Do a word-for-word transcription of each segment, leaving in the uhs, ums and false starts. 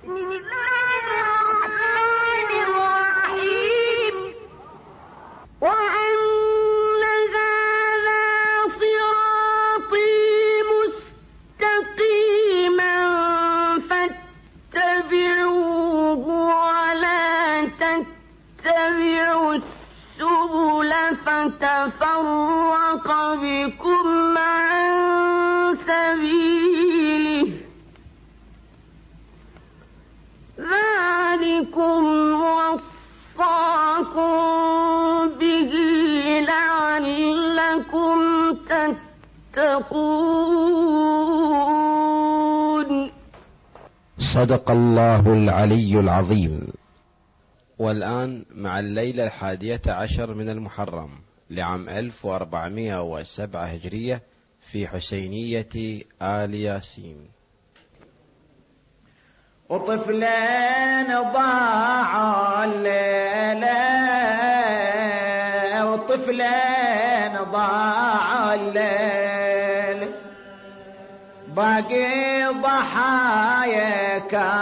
فتفرق بكم عن سبيله ذلكم وصاكم به لعلكم تتقون. صدق الله العلي العظيم. والآن مع الليلة الحادية عشر من المحرم لعام ألف وأربعمائة وسبعة هجرية في حسينية آل ياسين. وطفلين ضاعوا الليلة وطفلين ضاعوا الليل باقي ضحايا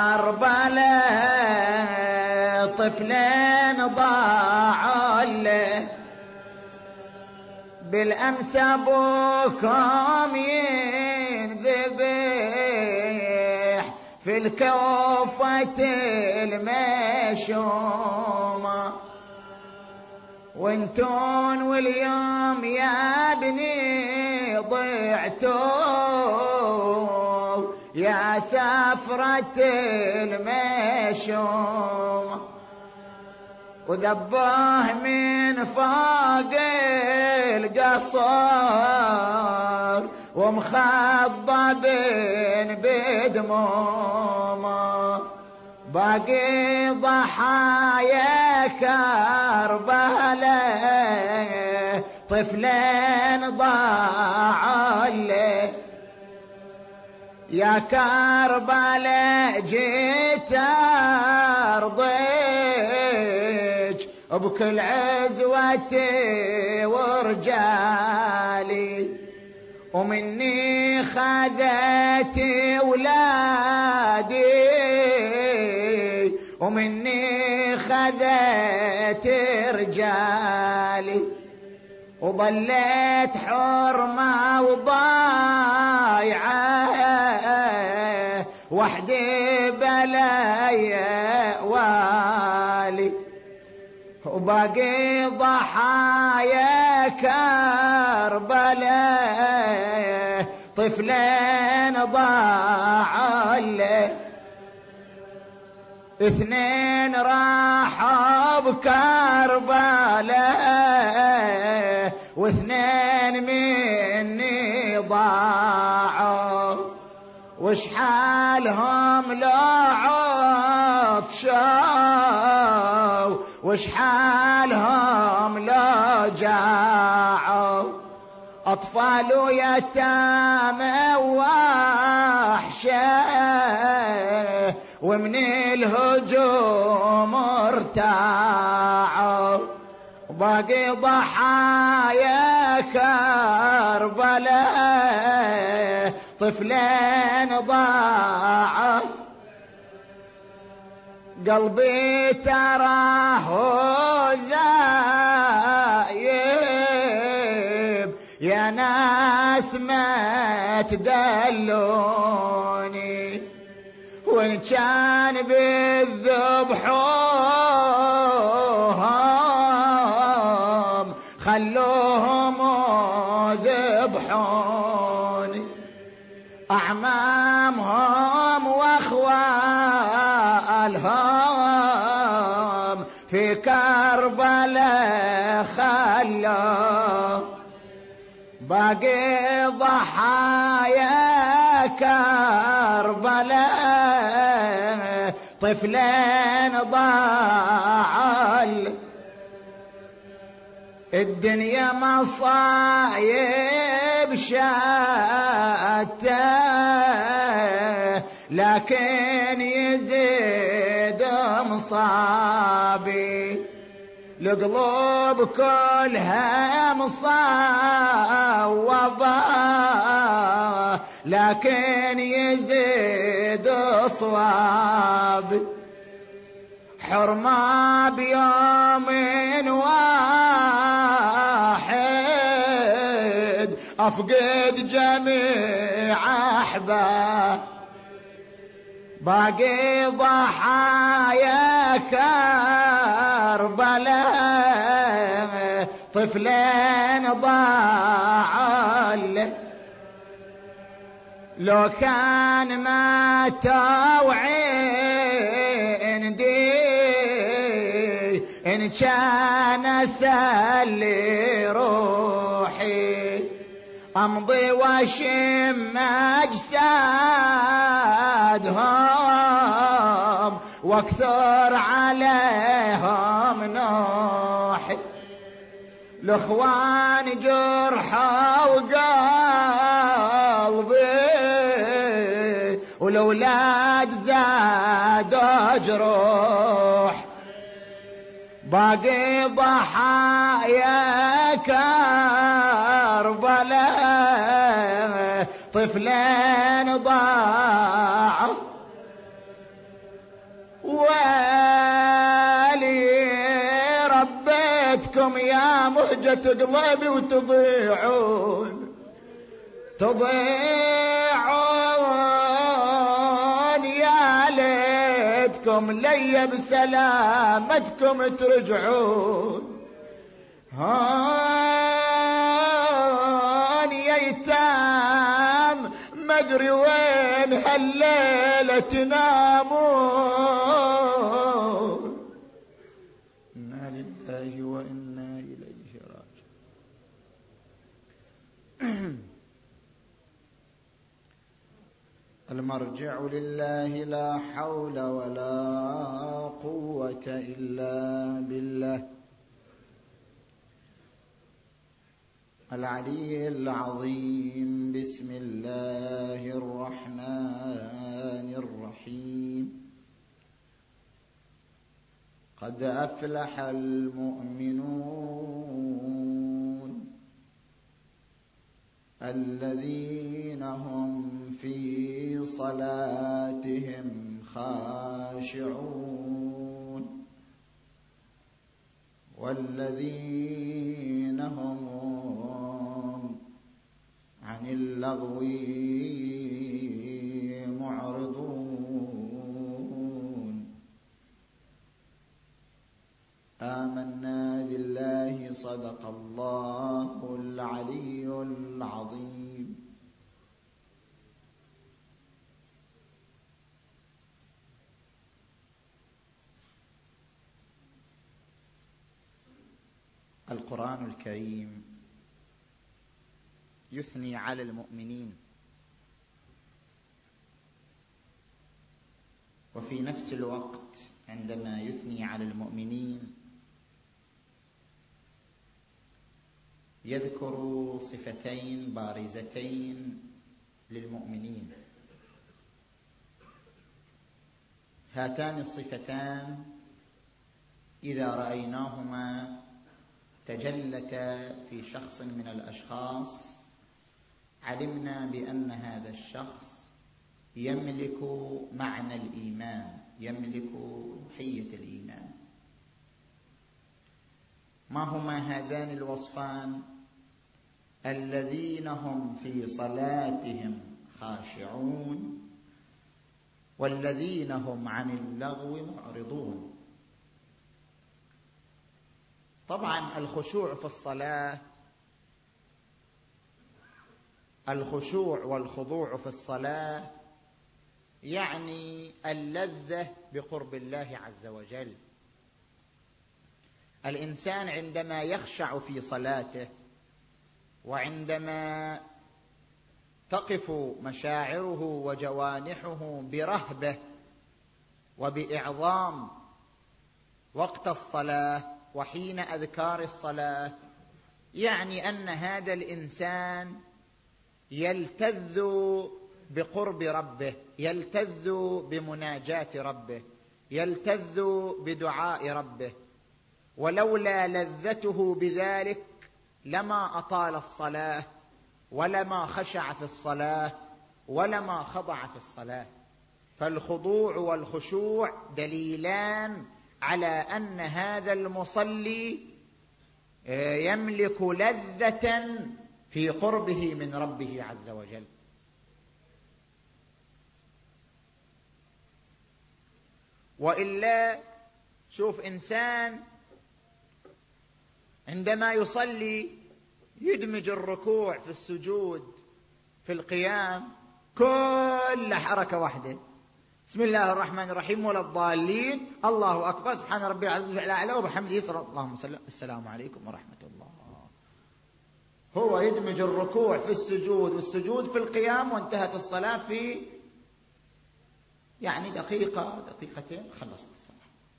كربلاء طفلين ضاعوا الليل بالأمس أبوكم ينذبح في الكوفة المشومة وانتون واليوم يا ابني ضعتوا يا سفرة المشومة وذبوه من فوق القصر ومخضب بدمومه باقي ضحايا كربلاء طفلين ضاعوا الليل يا كربلاء جيت أرضيك بكل عزوتي ورجالي ومني خذت ولادي ومني خذت رجالي وظليت حرمة وضايعة وحدي بلايا والي وباقي ضحايا كربلاء طفلين ضاعوا الليل اثنين راحوا بكربلاء واثنين مني ضاعوا وش حالهم لو عطشوا وش حالهم لو جاعوا أطفال يتامى وحشة ومن الهجوم ارتاعوا باقي ضحايا كربلاء طفلين ضاعوا قلبي تراه ذايب يا ناس ما تدلوني وإن كان بالذبحوهم خلوهم ذبحوني أعمامهم وأخوالهم في كربلاء خلوا باقي ضحايا كربلاء طفلين ضاعوا الدنيا مصايب شاته لكن يزيد مصابي القلوب كلها مصوبة لكن يزيد صواب حرمة بيوم واحد أفقد جميع أحباب باقي ضحايا كربلاء طفلين ضاعوا لو كان ما توعين دي إن كان أسلي روحي أمضي واشم أجسادهم واكثر عليهم نوحي الأخوان جرحى وقلبي والأولاد زادوا جروح باقي ضحايا كربلاء طفلين ضاعوا والي ربيتكم يا مهجة قلبي وتضيعون تضيعون يا ليتكم لي بسلامتكم ترجعون هون ييتام مدري وين هالليلة تنامون إنا لله وإنا إليه راجعون المرجع لله لا حول ولا قوة إلا بالله العلي العظيم. بسم الله الرحمن الرحيم. قد أفلح المؤمنون الذين هم في صلاتهم خاشعون والذين هم عن اللغو معرضون. آمنا بالله صدق الله العلي العظيم. القرآن الكريم يثني على المؤمنين وفي نفس الوقت عندما يثني على المؤمنين يذكر صفتين بارزتين للمؤمنين. هاتان الصفتان إذا رأيناهما تجلتا في شخص من الأشخاص علمنا بأن هذا الشخص يملك معنى الإيمان، يملك حية الإيمان. ما هما هذان الوصفان؟ الذين هم في صلاتهم خاشعون والذين هم عن اللغو معرضون. طبعا الخشوع في الصلاة، الخشوع والخضوع في الصلاة يعني اللذة بقرب الله عز وجل. الإنسان عندما يخشع في صلاته وعندما تقف مشاعره وجوانحه برهبة وبإعظام وقت الصلاة وحين أذكار الصلاة، يعني أن هذا الإنسان يلتذ بقرب ربه، يلتذ بمناجاة ربه، يلتذ بدعاء ربه. ولولا لذته بذلك لما أطال الصلاة ولما خشع في الصلاة ولما خضع في الصلاة. فالخضوع والخشوع دليلان على أن هذا المصلي يملك لذة في قربه من ربه عز وجل. وإلا شوف إنسان عندما يصلي يدمج الركوع في السجود في القيام كل حركة واحدة، بسم الله الرحمن الرحيم ولا الضالين، الله أكبر، سبحان ربي الأعلى وبحمده صلى اللهم صل السلام عليكم ورحمة الله. هو يدمج الركوع في السجود والسجود في القيام، وانتهت الصلاة في يعني دقيقة دقيقتين خلصت الصلاة.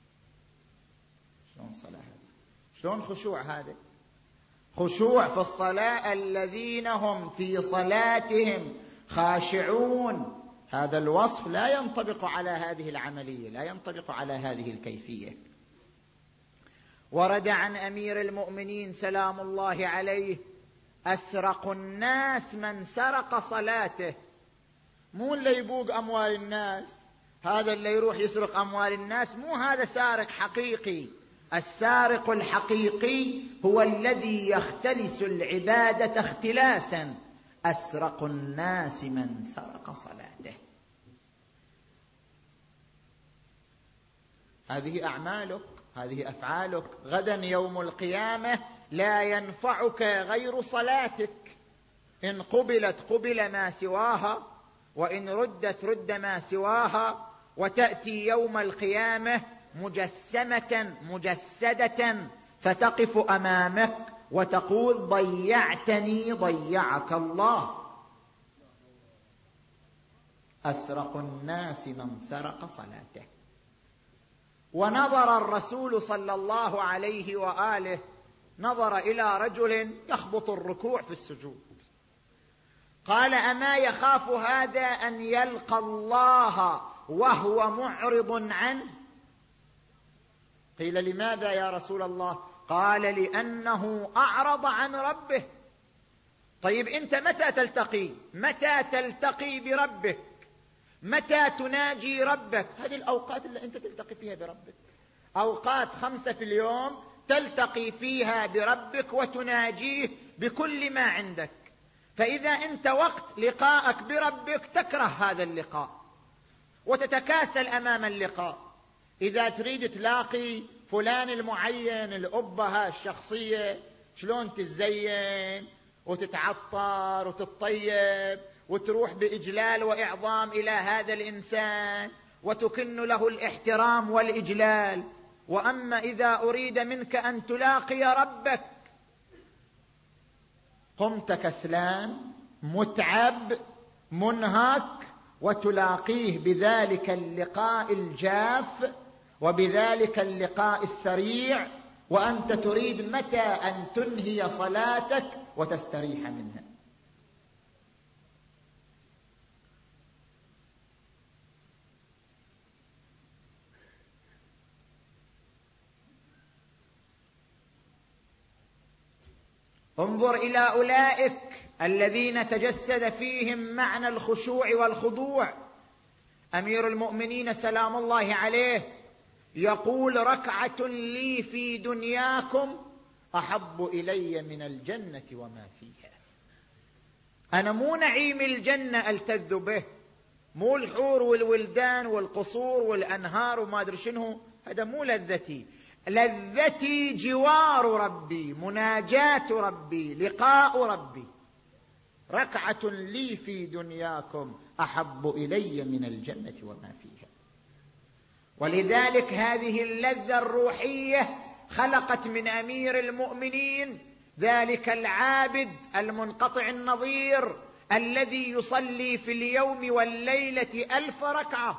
شلون الصلاة هذه؟ شلون خشوع هذا؟ خشوع في الصلاة الذين هم في صلاتهم خاشعون. هذا الوصف لا ينطبق على هذه العملية، لا ينطبق على هذه الكيفية. ورد عن أمير المؤمنين سلام الله عليه: أسرق الناس من سرق صلاته. مو اللي يبوق أموال الناس، هذا اللي يروح يسرق أموال الناس مو هذا سارق حقيقي. السارق الحقيقي هو الذي يختلس العبادة اختلاسا. أسرق الناس من سرق صلاته. هذه أعمالك، هذه أفعالك. غدا يوم القيامة لا ينفعك غير صلاتك. إن قبلت قبل ما سواها، وإن ردت رد ما سواها. وتأتي يوم القيامة مجسمة مجسدة فتقف أمامك وتقول: ضيعتني ضيعك الله. أسرق الناس من سرق صلاته. ونظر الرسول صلى الله عليه وآله، نظر إلى رجل يخبط الركوع في السجود، قال: أما يخاف هذا أن يلقى الله وهو معرض عنه؟ قيل: لماذا يا رسول الله؟ قال: لأنه أعرض عن ربه. طيب أنت متى تلتقي؟ متى تلتقي بربك؟ متى تناجي ربك؟ هذه الأوقات اللي أنت تلتقي فيها بربك، أوقات خمسة في اليوم تلتقي فيها بربك وتناجيه بكل ما عندك. فإذا أنت وقت لقائك بربك تكره هذا اللقاء وتتكاسل أمام اللقاء. إذا تريد تلاقي فلان المعين، الأبهة الشخصية، شلون تتزين وتتعطر وتتطيب وتروح بإجلال وإعظام إلى هذا الإنسان وتكن له الاحترام والإجلال. وأما إذا أريد منك أن تلاقي ربك، قمت كسلان متعب منهك وتلاقيه بذلك اللقاء الجاف وبذلك اللقاء السريع، وأنت تريد متى أن تنهي صلاتك وتستريح منها. انظر إلى أولئك الذين تجسد فيهم معنى الخشوع والخضوع. أمير المؤمنين سلام الله عليه يقول: ركعة لي في دنياكم أحب إلي من الجنة وما فيها. أنا مو نعيم الجنة ألتذ به، مو الحور والولدان والقصور والأنهار وما أدري شنو، هذا مو لذتي. لذتي جوار ربي، مناجاة ربي، لقاء ربي. ركعة لي في دنياكم أحب إلي من الجنة وما فيها. ولذلك هذه اللذة الروحية خلقت من أمير المؤمنين ذلك العابد المنقطع النظير الذي يصلي في اليوم والليلة ألف ركعة.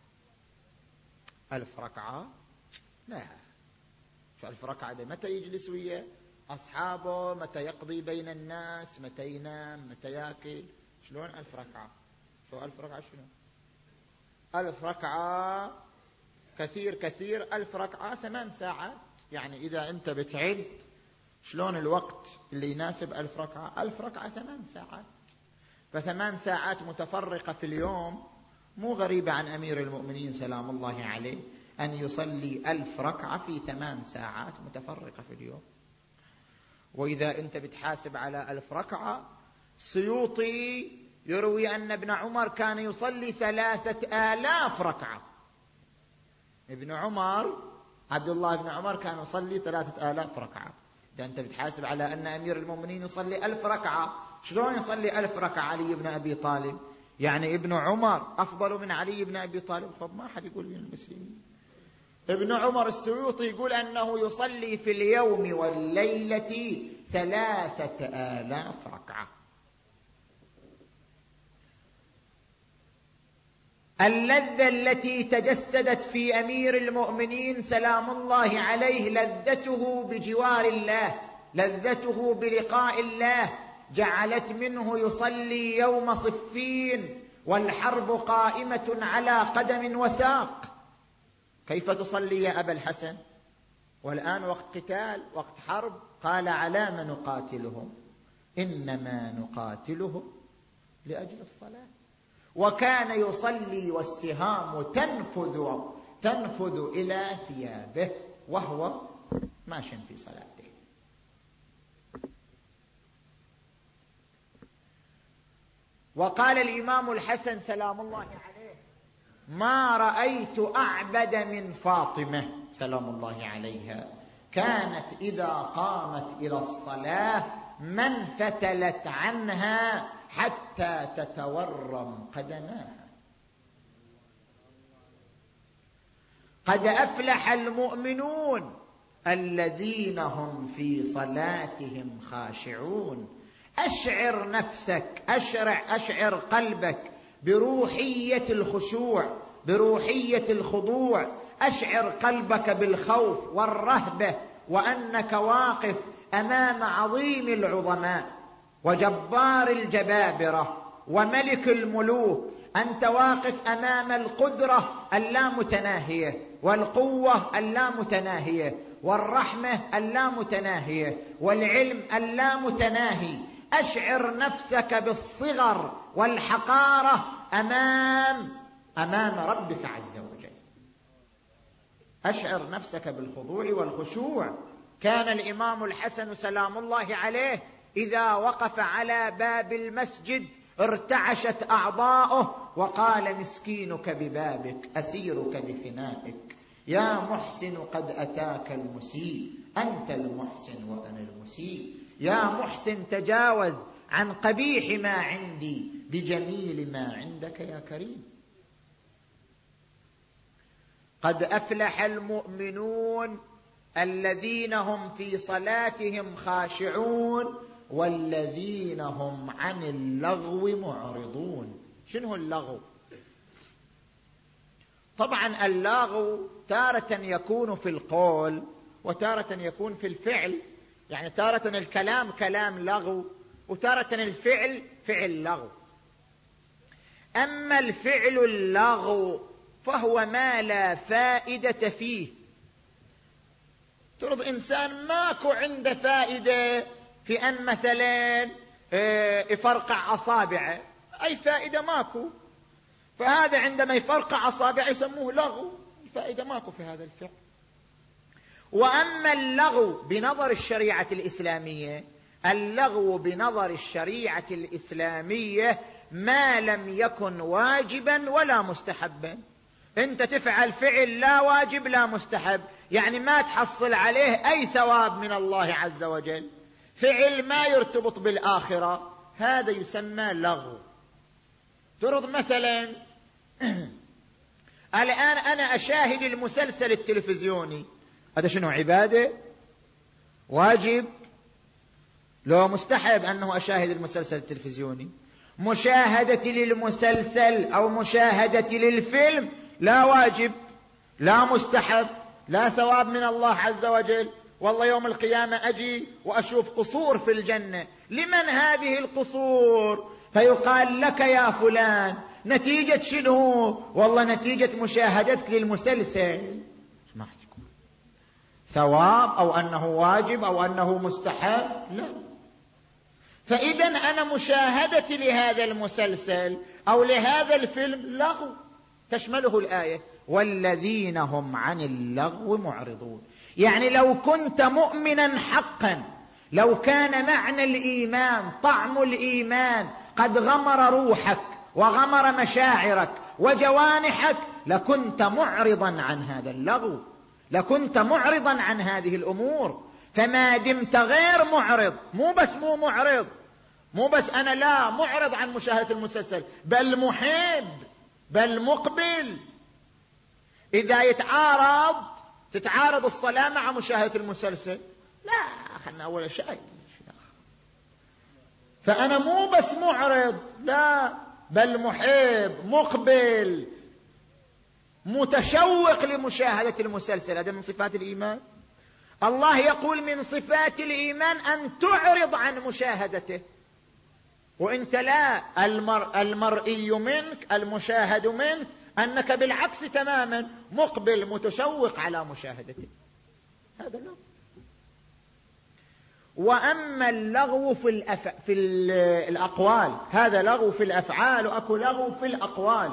ألف ركعة؟ لا، شو ألف ركعة ده؟ متى يجلس ويا أصحابه؟ متى يقضي بين الناس؟ متى ينام؟ متى يأكل؟ شلون ألف ركعة؟ شو ألف ركعة شنو؟ ألف ركعة كثير كثير، ألف ركعة ثمان ساعات. يعني إذا أنت بتعد شلون الوقت اللي يناسب ألف ركعة؟ ألف ركعة ثمان ساعات، فثمان ساعات متفرقة في اليوم مو غريبة عن أمير المؤمنين سلام الله عليه أن يصلي ألف ركعة في ثمان ساعات متفرقة في اليوم. وإذا أنت بتحاسب على ألف ركعة، السيوطي يروي أن ابن عمر كان يصلي ثلاثة آلاف ركعة. ابن عمر عبد الله بن عمر كان يصلي ثلاثة آلاف ركعة. إذا أنت بتحاسب على أن أمير المؤمنين يصلي ألف ركعة، شلون يصلي ألف ركعة علي بن أبي طالب؟ يعني ابن عمر أفضل من علي بن أبي طالب؟ طب ما حد يقول من المسلمين. ابن عمر السيوطي يقول أنه يصلي في اليوم والليلة ثلاثة آلاف ركعة. اللذة التي تجسدت في أمير المؤمنين سلام الله عليه لذته بجوار الله، لذته بلقاء الله، جعلت منه يصلي يوم صفين والحرب قائمة على قدم وساق. كيف تصلي يا أبا الحسن والآن وقت قتال وقت حرب؟ قال: على ما نقاتلهم؟ إنما نقاتلهم لأجل الصلاة. وكان يصلي والسهام تنفذ تنفذ إلى ثيابه وهو ماش في صلاته. وقال الإمام الحسن سلام الله عليه: ما رأيت أعبد من فاطمة سلام الله عليها، كانت إذا قامت إلى الصلاة ما انفتلت عنها حتى تتورم قدماها. قد أفلح المؤمنون الذين هم في صلاتهم خاشعون. أشعر نفسك، أشعر, أشعر قلبك بروحية الخشوع، بروحية الخضوع. أشعر قلبك بالخوف والرهبة، وأنك واقف أمام عظيم العظماء وجبار الجبابرة وملك الملوك. أنت واقف أمام القدرة اللامتناهية والقوة اللامتناهية والرحمة اللامتناهية والعلم اللامتناهي. أشعر نفسك بالصغر والحقارة أمام أمام ربك عز وجل. أشعر نفسك بالخضوع والخشوع. كان الإمام الحسن سلام الله عليه إذا وقف على باب المسجد ارتعشت أعضاؤه وقال: مسكينك ببابك، أسيرك بفنائك، يا محسن قد أتاك المسيء، أنت المحسن وأنا المسيء، يا محسن تجاوز عن قبيح ما عندي بجميل ما عندك يا كريم. قد أفلح المؤمنون الذين هم في صلاتهم خاشعون والذين هم عن اللغو معرضون. شنو اللغو؟ طبعا اللغو تارة يكون في القول وتارة يكون في الفعل. يعني تارة الكلام كلام لغو وتارة الفعل فعل لغو. أما الفعل اللغو فهو ما لا فائدة فيه. ترض إنسان ماكو عنده فائدة في أن مثلا يفرقع أصابعه، أي فائدة ماكو، فهذا عندما يفرقع أصابعه يسموه لغو، الفائدة ماكو في هذا الفعل. وأما اللغو بنظر الشريعة الإسلامية، اللغو بنظر الشريعة الإسلامية ما لم يكن واجبا ولا مستحبا. انت تفعل فعل لا واجب لا مستحب، يعني ما تحصل عليه أي ثواب من الله عز وجل، فعل ما يرتبط بالآخرة، هذا يسمى لغو. ترد مثلا الآن أنا أشاهد المسلسل التلفزيوني، هذا شنو؟ عبادة؟ واجب؟ لو مستحب أنه أشاهد المسلسل التلفزيوني. مشاهدتي للمسلسل أو مشاهدتي للفيلم لا واجب لا مستحب لا ثواب من الله عز وجل. والله يوم القيامة أجي وأشوف قصور في الجنة، لمن هذه القصور؟ فيقال لك يا فلان نتيجة شنو؟ والله نتيجة مشاهدتك للمسلسل. ما حتكون ثواب أو أنه واجب أو أنه مستحب، لا. فإذا أنا مشاهدتي لهذا المسلسل أو لهذا الفيلم لغو تشمله الآية والذين هم عن اللغو معرضون. يعني لو كنت مؤمنا حقا، لو كان معنى الإيمان طعم الإيمان قد غمر روحك وغمر مشاعرك وجوانحك، لكنت معرضا عن هذا اللغو، لكنت معرضا عن هذه الأمور. فما دمت غير معرض، مو بس مو معرض، مو بس أنا لا معرض عن مشاهدة المسلسل، بل محب، بل مقبل. إذا يتعارض تتعارض الصلاة مع مشاهدة المسلسل، لا، خلنا أول شيء. فأنا مو بس معرض، لا، بل محب، مقبل، متشوق لمشاهدة المسلسل. هذا من صفات الإيمان. الله يقول من صفات الإيمان أن تعرض عن مشاهدته، وإنت لا، المر... المرئي منك، المشاهد منك، أنك بالعكس تماما مقبل متشوق على مشاهدته. هذا اللغو. وأما اللغو في, الأف... في الأقوال، هذا لغو في الأفعال، وأكو لغو في الأقوال.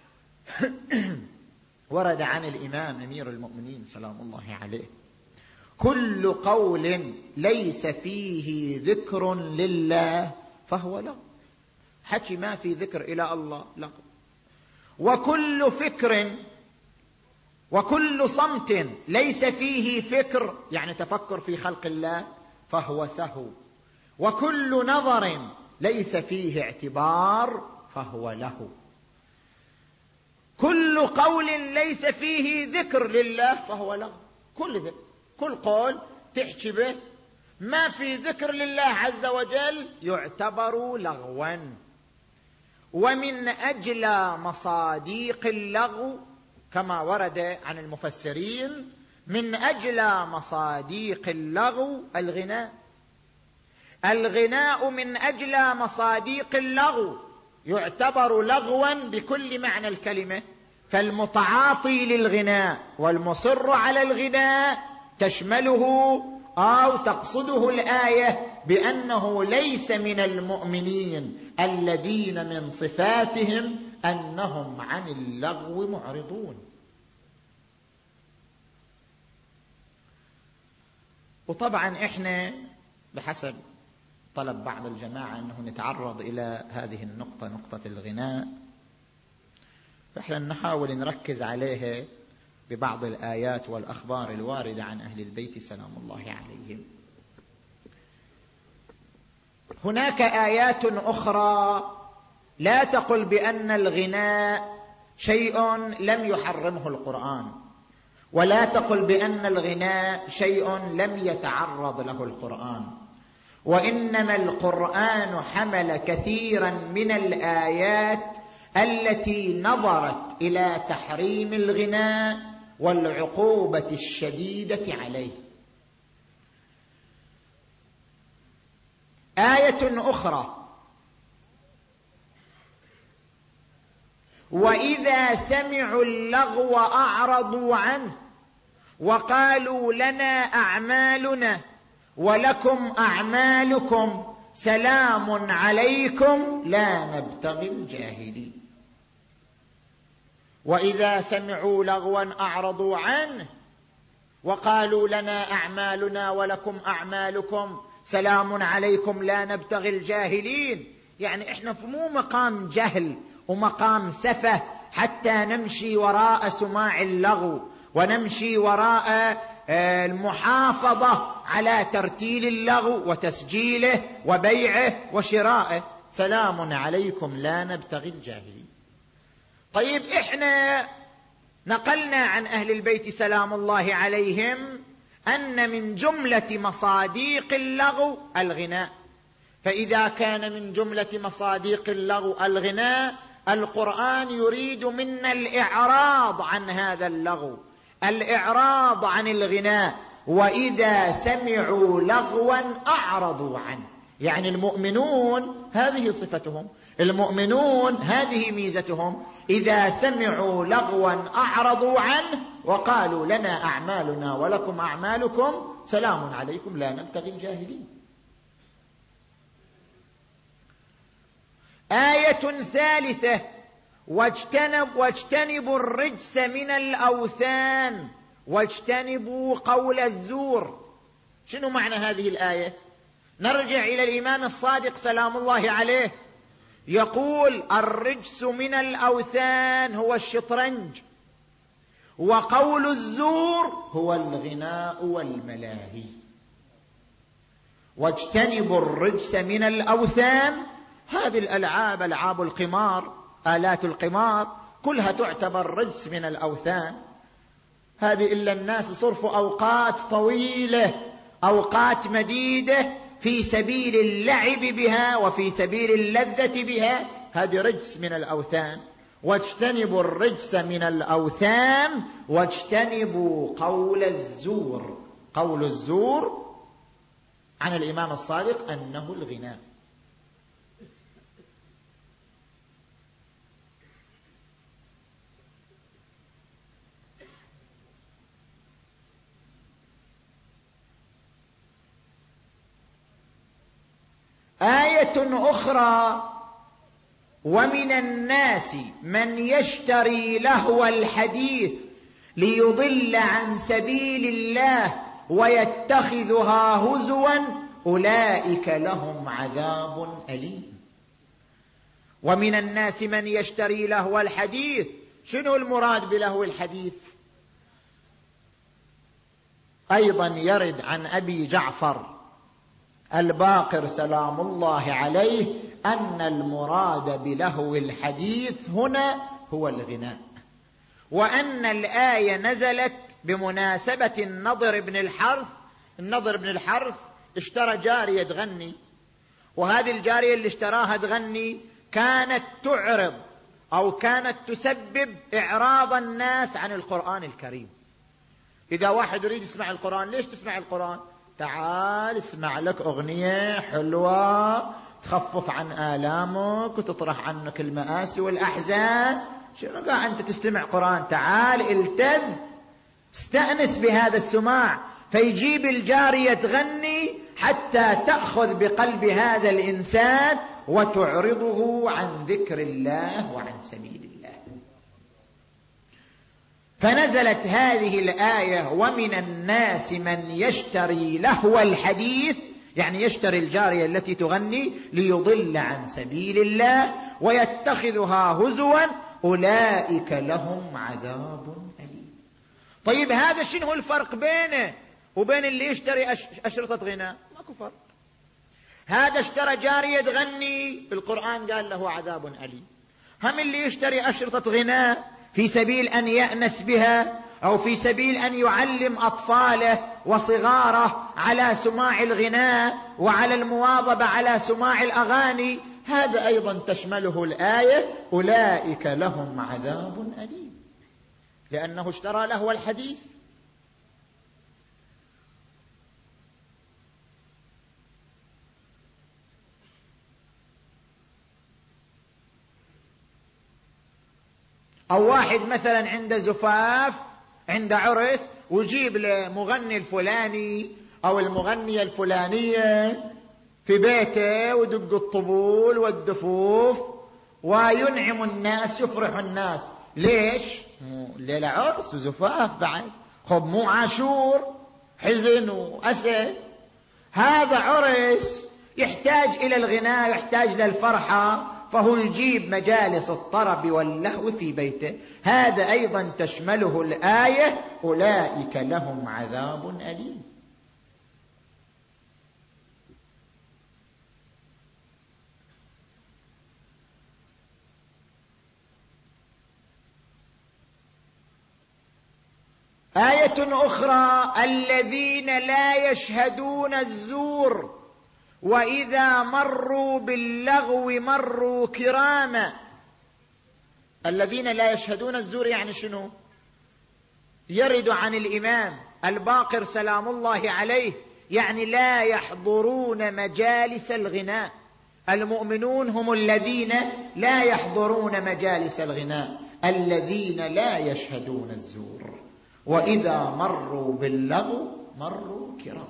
ورد عن الإمام أمير المؤمنين سلام الله عليه: كل قول ليس فيه ذكر لله فهو لغو. حكي ما في ذكر إلى الله لغو. وكل فكر وكل صمت ليس فيه فكر، يعني تفكر في خلق الله، فهو سهو. وكل نظر ليس فيه اعتبار فهو لهو. كل قول ليس فيه ذكر لله فهو لغو. كل ذكر، كل قول تحكي به ما في ذكر لله عز وجل يعتبر لغوا. ومن أجل مصاديق اللغو كما ورد عن المفسرين، من أجل مصاديق اللغو الغناء. الغناء من أجل مصاديق اللغو يعتبر لغوا بكل معنى الكلمة. فالمتعاطي للغناء والمصر على الغناء تشمله أو تقصده الآية بأنه ليس من المؤمنين الذين من صفاتهم أنهم عن اللغو معرضون. وطبعا إحنا بحسب طلب بعض الجماعة أنه نتعرض إلى هذه النقطة، نقطة الغناء، فإحنا نحاول نركز عليها ببعض الآيات والأخبار الواردة عن أهل البيت سلام الله عليهم. هناك آيات أخرى لا تقل بأن الغناء شيء لم يحرمه القرآن، ولا تقل بأن الغناء شيء لم يتعرض له القرآن، وإنما القرآن حمل كثيرا من الآيات التي نظرت إلى تحريم الغناء والعقوبة الشديدة عليه. آية أخرى: وإذا سمعوا اللغو أعرضوا عنه وقالوا لنا أعمالنا ولكم أعمالكم سلام عليكم لا نبتغي الجاهلين. وإذا سمعوا لغوا أعرضوا عنه وقالوا لنا أعمالنا ولكم أعمالكم سلام عليكم لا نبتغي الجاهلين. يعني إحنا في مو مقام جهل ومقام سفه حتى نمشي وراء سماع اللغو ونمشي وراء المحافظة على ترتيل اللغو وتسجيله وبيعه وشرائه. سلام عليكم لا نبتغي الجاهلين. طيب إحنا نقلنا عن أهل البيت سلام الله عليهم أن من جملة مصاديق اللغو الغناء، فإذا كان من جملة مصاديق اللغو الغناء، القرآن يريد منا الإعراض عن هذا اللغو، الإعراض عن الغناء. وإذا سمعوا لغوا أعرضوا عنه، يعني المؤمنون هذه صفتهم، المؤمنون هذه ميزتهم، إذا سمعوا لغوا أعرضوا عنه وقالوا لنا أعمالنا ولكم أعمالكم سلام عليكم لا نبتغي الجاهلين. آية ثالثة: واجتنب واجتنبوا الرجس من الأوثان واجتنبوا قول الزور. شنو معنى هذه الآية؟ نرجع إلى الإمام الصادق سلام الله عليه، يقول: الرجس من الأوثان هو الشطرنج، وقول الزور هو الغناء والملاهي. واجتنبوا الرجس من الأوثان، هذه الألعاب، ألعاب القمار، آلات القمار كلها تعتبر رجس من الأوثان. هذه إلا الناس صرفوا أوقات طويلة، أوقات مديدة في سبيل اللعب بها وفي سبيل اللذة بها، هذه رجس من الأوثان. واجتنبوا الرجس من الأوثان واجتنبوا قول الزور. قول الزور عن الإمام الصادق أنه الغناء. آية أخرى: ومن الناس من يشتري لهو الحديث ليضل عن سبيل الله ويتخذها هزوا أولئك لهم عذاب أليم. ومن الناس من يشتري لهو الحديث، شنو المراد بلهو الحديث؟ أيضا يرد عن أبي جعفر الباقر سلام الله عليه أن المراد بلهو الحديث هنا هو الغناء، وأن الآية نزلت بمناسبة النضر بن الحرث. النضر بن الحرث اشترى جارية تغني، وهذه الجارية اللي اشتراها تغني كانت تعرض أو كانت تسبب إعراض الناس عن القرآن الكريم. إذا واحد يريد يسمع القرآن، ليش تسمع القرآن؟ تعال اسمع لك أغنية حلوة تخفف عن آلامك وتطرح عنك المآسي والأحزان. شنو قاعد أنت تستمع قرآن؟ تعال التذ، استأنس بهذا السماع. فيجيب الجارية تغني حتى تأخذ بقلب هذا الإنسان وتعرضه عن ذكر الله وعن سبيل الله. فنزلت هذه الآية: ومن الناس من يشتري لهو الحديث، يعني يشتري الجارية التي تغني ليضل عن سبيل الله ويتخذها هزوا أولئك لهم عذاب أليم. طيب هذا شنو الفرق بينه وبين اللي يشتري أشرطة غناء؟ ماكو فرق. هذا اشترى جارية تغني، القرآن قال له عذاب أليم. هم اللي يشتري أشرطة غناء في سبيل أن يأنس بها أو في سبيل أن يعلم أطفاله وصغاره على سماع الغناء وعلى المواظبة على سماع الأغاني، هذا أيضا تشمله الآية: أولئك لهم عذاب أليم، لأنه اشترى لهو الحديث. أو واحد مثلا عنده زفاف، عنده عرس، ويجيب لمغني الفلاني أو المغنية الفلانية في بيته ودق الطبول والدفوف وينعم الناس، يفرح الناس. ليش؟ ليلة عرس وزفاف بعد، خب مو عاشور حزن وأسى. هذا عرس يحتاج إلى الغناء، يحتاج للفرحة، فهو يجيب مجالس الطرب واللهو في بيته. هذا أيضا تشمله الآية: أولئك لهم عذاب أليم. آية أخرى: الذين لا يشهدون الزور وإذا مروا باللغو مروا كراما. الذين لا يشهدون الزور يعني شنو؟ يرد عن الإمام الباقر سلام الله عليه يعني لا يحضرون مجالس الغناء. المؤمنون هم الذين لا يحضرون مجالس الغناء، الذين لا يشهدون الزور، وإذا مروا باللغو مروا كراما.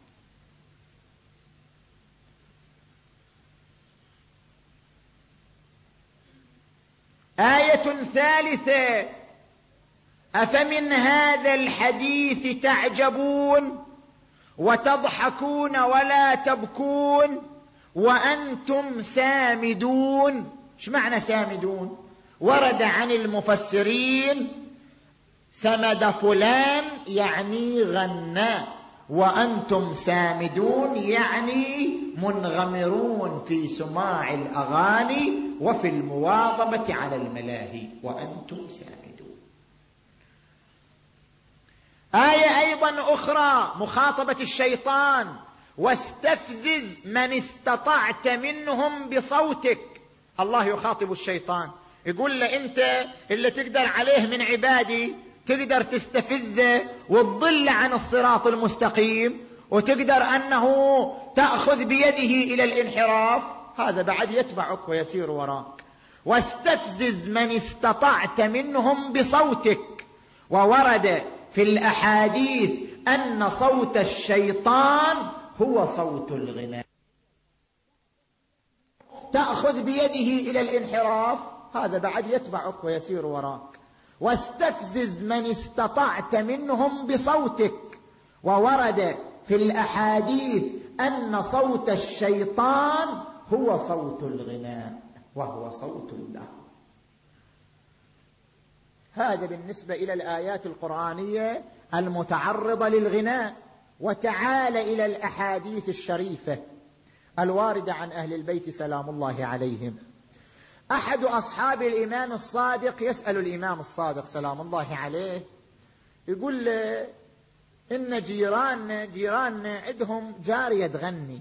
آية ثالثة: أفمن هذا الحديث تعجبون وتضحكون ولا تبكون وأنتم سامدون. ايش معنى سامدون؟ ورد عن المفسرين سمد فلان يعني غنى، وأنتم سامدون يعني منغمرون في سماع الأغاني وفي المواظبة على الملاهي، وأنتم سامدون. آية أيضا أخرى مخاطبة الشيطان: واستفزز من استطعت منهم بصوتك. الله يخاطب الشيطان يقول له: أنت اللي تقدر عليه من عبادي، تقدر تستفزه وتضل عن الصراط المستقيم، وتقدر أنه تأخذ بيده إلى الانحراف، هذا بعد يتبعك ويسير وراك. واستفزز من استطعت منهم بصوتك. وورد في الأحاديث أن صوت الشيطان هو صوت الغناء، تأخذ بيده إلى الانحراف، هذا بعد يتبعك ويسير وراك. واستفزز من استطعت منهم بصوتك. وورد في الأحاديث أن صوت الشيطان هو صوت الغناء وهو صوت الله. هذا بالنسبة إلى الآيات القرآنية المتعرضة للغناء. وتعال إلى الأحاديث الشريفة الواردة عن أهل البيت سلام الله عليهم. أحد أصحاب الإمام الصادق يسأل الإمام الصادق سلام الله عليه، يقول له: إن جيران جيران عندهم جارية تغني،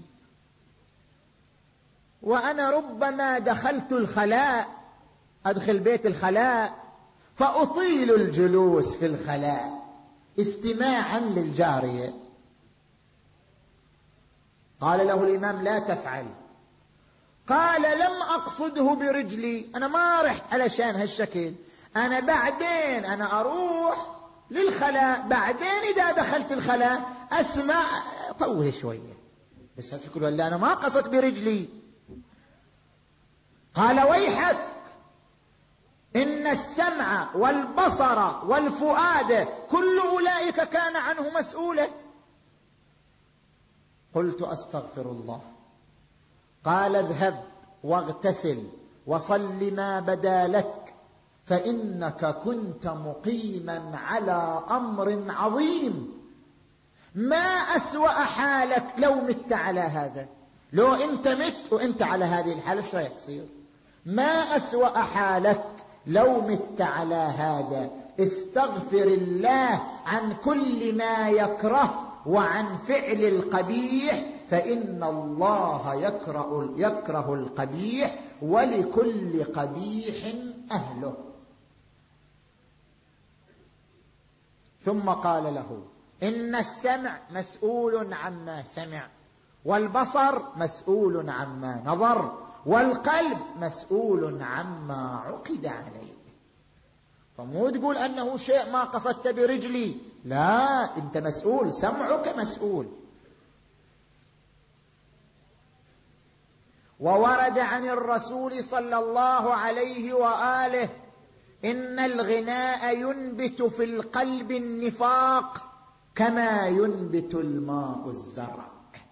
وأنا ربما دخلت الخلاء، أدخل بيت الخلاء فأطيل الجلوس في الخلاء استماعا للجارية. قال له الإمام: لا تفعل. قال: لم أقصده برجلي، أنا ما رحت علشان هالشكل، أنا بعدين أنا أروح للخلاء، بعدين إذا دخلت الخلاء أسمع، طول شوية بس تقول ولا أنا ما قصدت برجلي. قال: ويحك، إن السمع والبصر والفؤاد كل أولئك كان عنه مسؤولا. قلت: أستغفر الله. قال: اذهب واغتسل وصل ما بدا لك، فإنك كنت مقيما على أمر عظيم، ما أسوأ حالك لو مت على هذا. لو أنت مت وأنت على هذه الحالة ايش راح تصير؟ ما أسوأ حالك لو مت على هذا. استغفر الله عن كل ما يكره وعن فعل القبيح، فإن الله يكره, يكره القبيح، ولكل قبيح أهله. ثم قال له: إن السمع مسؤول عما سمع، والبصر مسؤول عما نظر، والقلب مسؤول عما عقد عليه. فمو تقول أنه شيء ما قصدت برجلي، لا، أنت مسؤول، سمعك مسؤول. وورد عن الرسول صلى الله عليه وآله: إن الغناء ينبت في القلب النفاق كما ينبت الماء الزرع.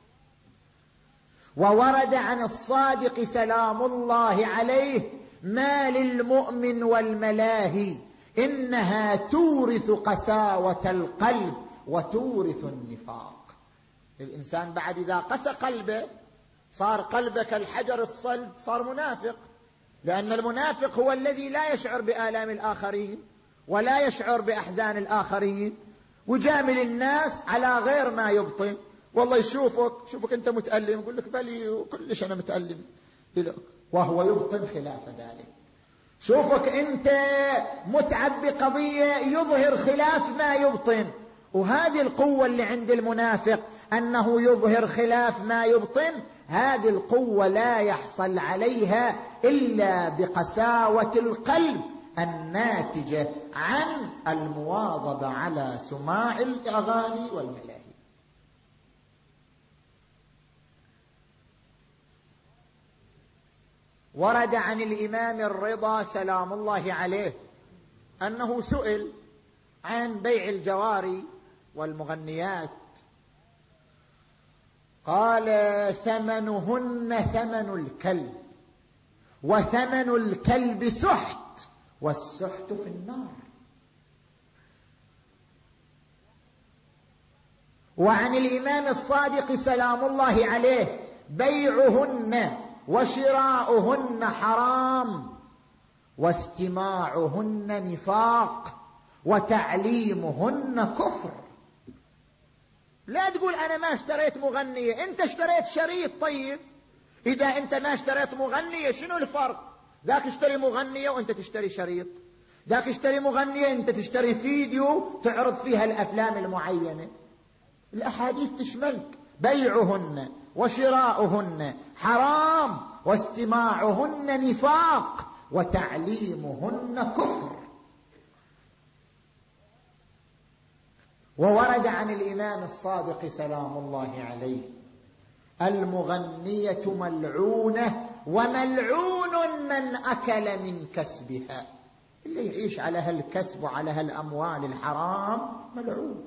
وورد عن الصادق سلام الله عليه: ما للمؤمن والملاهي إنها تورث قساوة القلب وتورث النفاق. الإنسان بعد إذا قسى قلبه صار قلبه كالحجر الصلب، صار منافق، لأن المنافق هو الذي لا يشعر بآلام الآخرين ولا يشعر بأحزان الآخرين، وجامل الناس على غير ما يبطن. والله يشوفك شوفك أنت متألم، يقول لك بلي وكلش أنا متألم، وهو يبطن خلاف ذلك. شوفك أنت متعب بقضية، يظهر خلاف ما يبطن، وهذه القوة اللي عند المنافق أنه يظهر خلاف ما يبطن، هذه القوة لا يحصل عليها إلا بقساوة القلب الناتجة عن المواظبة على سماع الأغاني والملاهي. ورد عن الإمام الرضا سلام الله عليه أنه سئل عن بيع الجواري والمغنيات، قال: ثمنهن ثمن الكلب، وثمن الكلب سحت، والسحت في النار. وعن الإمام الصادق سلام الله عليه: بيعهن وشراؤهن حرام، واستماعهن نفاق، وتعليمهن كفر. لا تقول أنا ما اشتريت مغنية، أنت اشتريت شريط. طيب إذا أنت ما اشتريت مغنية شنو الفرق؟ ذاك اشتري مغنية وأنت تشتري شريط، ذاك اشتري مغنية أنت تشتري فيديو تعرض فيها الأفلام المعينة. الأحاديث تشملك. بيعهن وشراؤهن حرام، واستماعهن نفاق، وتعليمهن كفر. وورد عن الإمام الصادق سلام الله عليه: المغنية ملعونة، وملعون من أكل من كسبها. اللي يعيش على هالكسب وعلى هالأموال الحرام ملعون.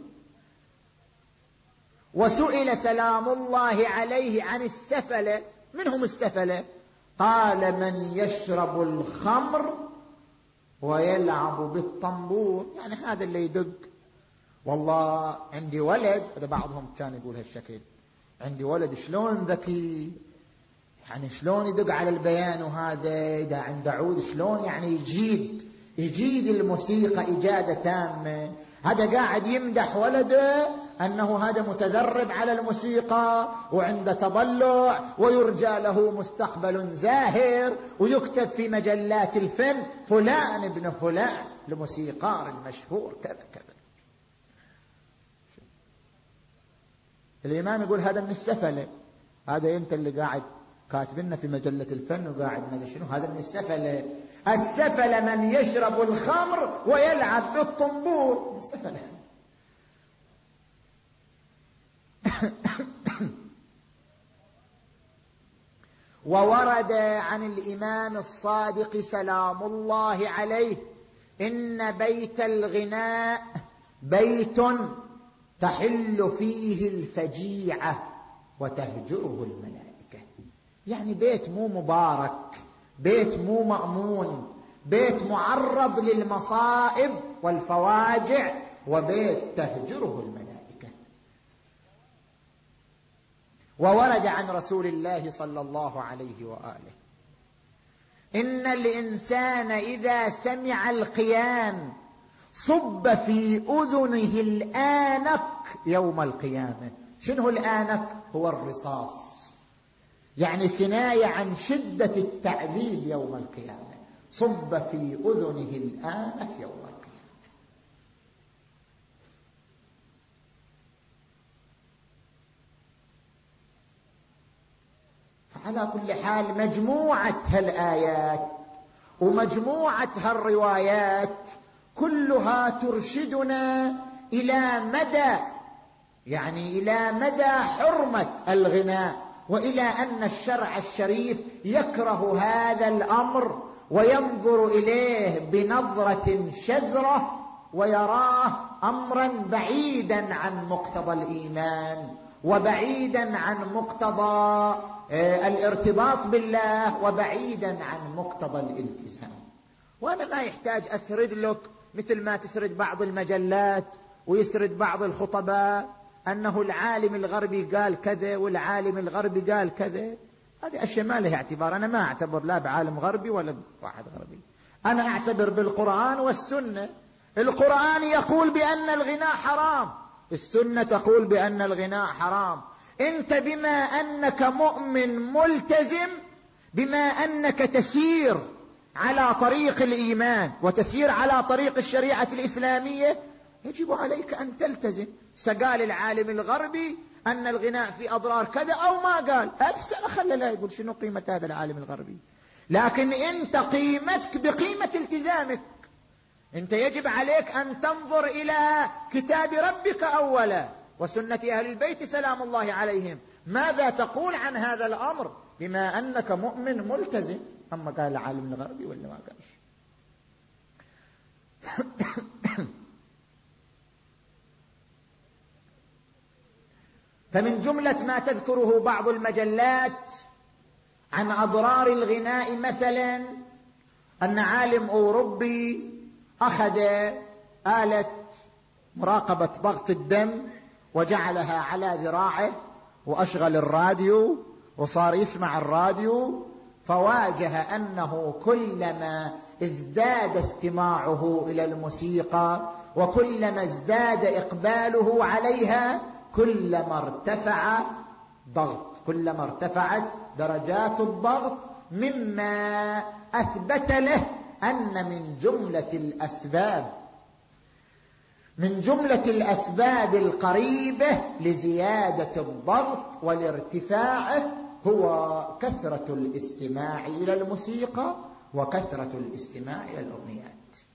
وسئل سلام الله عليه عن السفلة. من هم السفلة؟ قال: من يشرب الخمر ويلعب بالطنبور. يعني هذا اللي يدق. والله عندي ولد، هذا بعضهم كان يقول هالشكل، عندي ولد شلون ذكي، يعني شلون يدق على البيان، وهذا إذا عنده عود شلون يعني يجيد يجيد الموسيقى إجادة تامة. هذا قاعد يمدح ولده أنه هذا متدرب على الموسيقى وعنده تضلع ويرجى له مستقبل زاهر، ويكتب في مجلات الفن: فلان ابن فلان الموسيقار المشهور كذا كذا. الإمام يقول هذا من السفلة. هذا أنت اللي قاعد كاتبنا في مجلة الفن وقاعد ماذا شنو، هذا من السفلة. السفلة من يشرب الخمر ويلعب بالطنبور، السفلة. وورد عن الإمام الصادق سلام الله عليه: إن بيت الغناء بيت تحل فيه الفجيعة وتهجره الملائكة. يعني بيت مو مبارك، بيت مو مأمون، بيت معرض للمصائب والفواجع، وبيت تهجره الملائكة. وورد عن رسول الله صلى الله عليه وآله: إن الإنسان إذا سمع القيان صب في أذنه الآنك يوم القيامة. شنو الآنك؟ هو الرصاص، يعني كناية عن شدة التعذيب يوم القيامة. صب في أذنه الآنك يوم القيامة. فعلى كل حال مجموعة هالآيات ومجموعة هالروايات كلها ترشدنا إلى مدى يعني إلى مدى حرمة الغناء، وإلى أن الشرع الشريف يكره هذا الأمر وينظر إليه بنظرة شزرة، ويراه أمرا بعيدا عن مقتضى الإيمان، وبعيدا عن مقتضى الارتباط بالله، وبعيدا عن مقتضى الالتزام. وأنا ما يحتاج أسرد لك مثل ما تسرد بعض المجلات ويسرد بعض الخطباء أنه العالم الغربي قال كذا والعالم الغربي قال كذا. هذه أشياء ما لها اعتبار. أنا ما أعتبر لا بعالم غربي ولا بواحد غربي، أنا أعتبر بالقرآن والسنة. القرآن يقول بأن الغناء حرام، السنة تقول بأن الغناء حرام. أنت بما أنك مؤمن ملتزم، بما أنك تسير على طريق الإيمان وتسير على طريق الشريعة الإسلامية، يجب عليك أن تلتزم. سقال العالم الغربي أن الغناء في أضرار كذا أو ما قال، ألف سنة خلى لا يقول شنو قيمة هذا العالم الغربي. لكن أنت قيمتك بقيمة التزامك. أنت يجب عليك أن تنظر إلى كتاب ربك أولا وسنة أهل البيت سلام الله عليهم، ماذا تقول عن هذا الأمر بما أنك مؤمن ملتزم. أما قال العالم الغربي ولا ما قالش. فمن جملة ما تذكره بعض المجلات عن أضرار الغناء مثلا أن عالم أوروبي أخذ آلة مراقبة ضغط الدم وجعلها على ذراعه وأشغل الراديو وصار يسمع الراديو، فواجه أنه كلما ازداد استماعه إلى الموسيقى وكلما ازداد إقباله عليها كلما ارتفع ضغط، كلما ارتفعت درجات الضغط، مما أثبت له أن من جملة الأسباب من جملة الأسباب القريبة لزيادة الضغط والارتفاع هو كثرة الاستماع إلى الموسيقى وكثرة الاستماع إلى الأغنيات.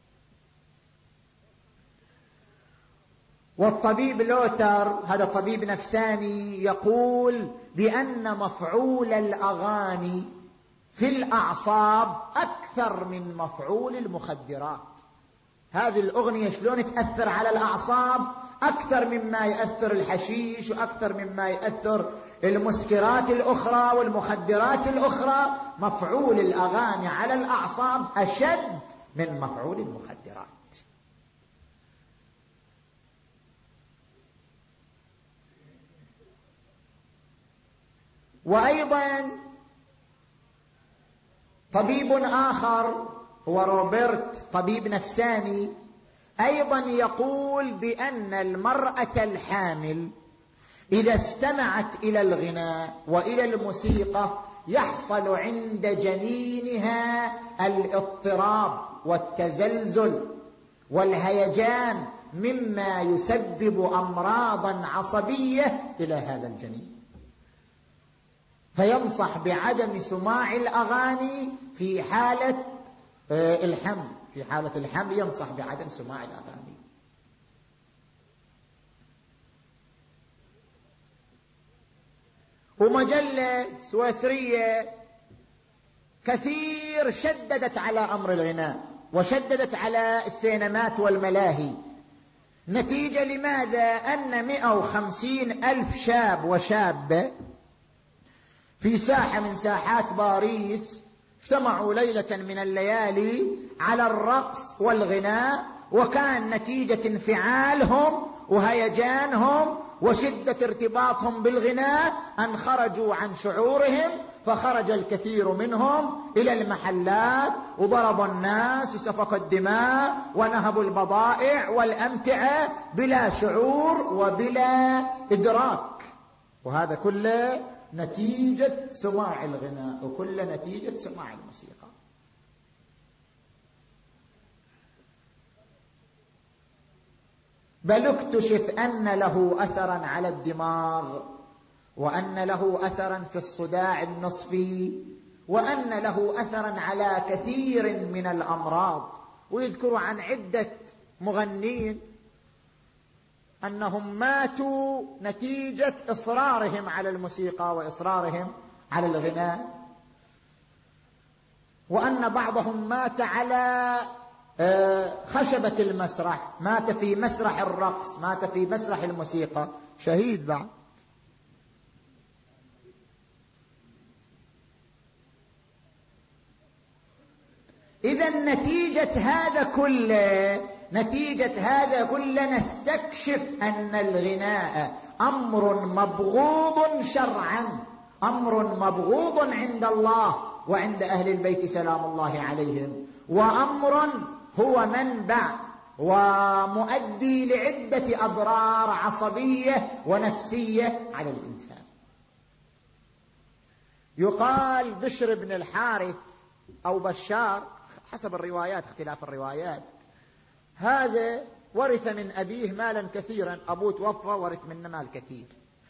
والطبيب لوتر هذا طبيب نفساني يقول بأن مفعول الأغاني في الأعصاب أكثر من مفعول المخدرات. هذه الأغنية شلون تأثر على الأعصاب أكثر مما يأثر الحشيش وأكثر مما يأثر المسكرات الأخرى والمخدرات الأخرى. مفعول الأغاني على الأعصاب أشد من مفعول المخدرات. وأيضا طبيب آخر هو روبرت طبيب نفساني أيضا يقول بأن المرأة الحامل إذا استمعت إلى الغناء وإلى الموسيقى يحصل عند جنينها الاضطراب والتزلزل والهيجان مما يسبب أمراضا عصبية إلى هذا الجنين. فينصح بعدم سماع الأغاني في حالة الحمل، في حالة الحمل ينصح بعدم سماع الأغاني. ومجلة سويسرية كثير شددت على أمر الغناء وشددت على السينمات والملاهي. نتيجة لماذا؟ أن مئة وخمسين ألف شاب وشابة في ساحة من ساحات باريس اجتمعوا ليلة من الليالي على الرقص والغناء، وكان نتيجة انفعالهم وهيجانهم وشدة ارتباطهم بالغناء أن خرجوا عن شعورهم، فخرج الكثير منهم إلى المحلات وضربوا الناس وسفكوا الدماء ونهبوا البضائع والأمتعة بلا شعور وبلا إدراك. وهذا كله نتيجة سماع الغناء وكل نتيجة سماع الموسيقى. بل اكتشف أن له أثرا على الدماغ، وأن له أثرا في الصداع النصفي، وأن له أثرا على كثير من الأمراض. ويذكر عن عدة مغنين أنهم ماتوا نتيجة إصرارهم على الموسيقى وإصرارهم على الغناء، وأن بعضهم مات على خشبة المسرح، مات في مسرح الرقص، مات في مسرح الموسيقى، شهيد بعد. إذا نتيجة هذا كله نتيجة هذا كله نستكشف أن الغناء أمر مبغوض شرعا، أمر مبغوض عند الله وعند أهل البيت سلام الله عليهم، وأمر هو منبع ومؤدي لعدة أضرار عصبية ونفسية على الإنسان. يقال بشر بن الحارث أو بشار حسب الروايات، اختلاف الروايات، هذا ورث من أبيه مالا كثيرا، أبوه توفى ورث منه مال كثير،